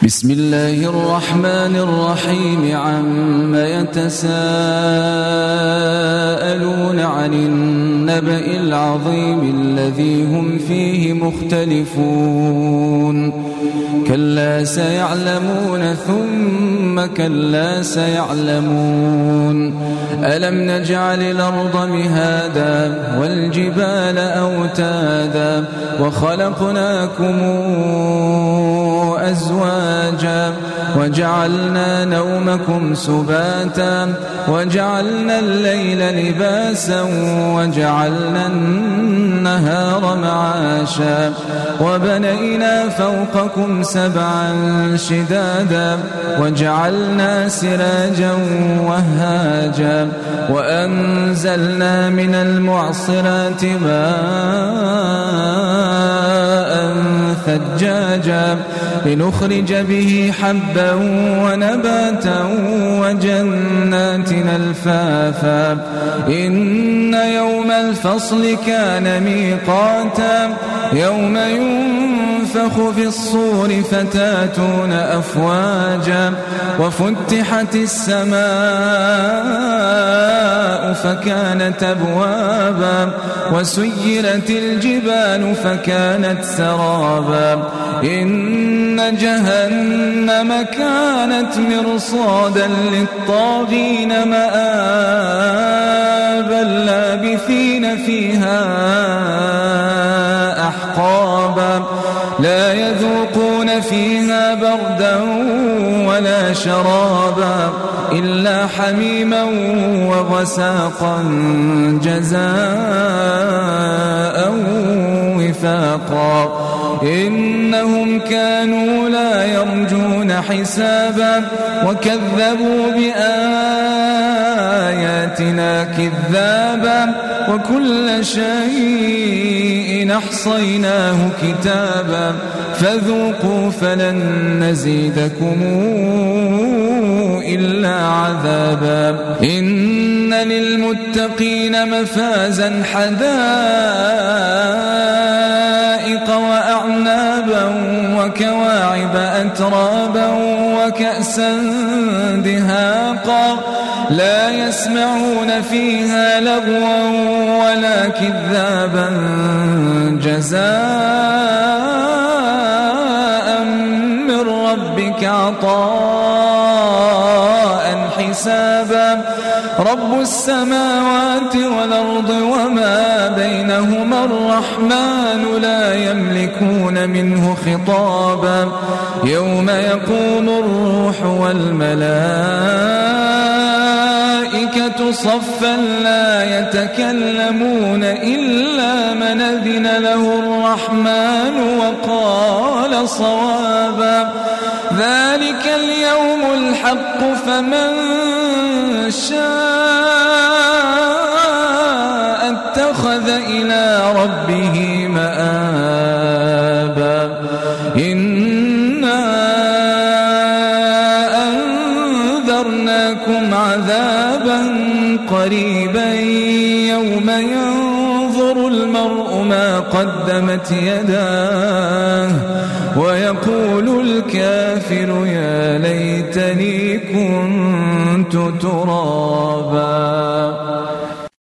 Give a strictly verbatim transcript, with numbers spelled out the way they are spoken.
بسم الله الرحمن الرحيم عم يتساءلون عن النبأ العظيم الذي هم فيه مختلفون كلا سيعلمون ثم كلا سيعلمون ألم نجعل الأرض مهادا والجبال أوتادا وخلقناكم أزواجا وجعلنا نومكم سباتا وجعلنا الليل لباسا وجعلنا النهار معاشا وبنينا فوقكم سبعا شدادا وجعلنا سراجا وهاجا وأنزلنا من المعصرات ماء ثجاجا لنخرج به حبا ونباتا وجنات ألفافا إن يوم الفصل كان ميقاتا يوم ينفخ في الصور فتاتون أفواجا وفتحت السماء فكانت أبوابا وسيرت الجبال فكانت سرابا إن جهنم كانت مرصادا للطاغين مآبا لابثين فيها أحقابا لا يذوقون فيها بردا ولا شرابا إلا حميما وغساقا جزاء وفاقا إنهم كانوا لا يرجون حسابا وكذبوا بآياتنا كذابا وكل شيء أحصيناه كتابا فذوقوا فلن نزيدكم إلا عذابا إن للمتقين مفازا حدائق وأعنابا وكواعب أترابا وكأسا دهاقا لا يسمعون فيها لغوا ولا كذابا جزاء من ربك عطاء حسابا رب السماوات والأرض وما بينهما الرحمن لا يملكون منه خطابا يوم يقوم الروح والملائكة صفا لا يتكلمون إلا من أذن له الرحمن وقال صوابا ذلك اليوم الحق فمن شاء اتخذ إلى ربه مآبا إنا أنذرناكم عذابا قريبا يوم ينظر المرء ما قدمت يداه ويقول الكافر يا ليتني كنت ترابا.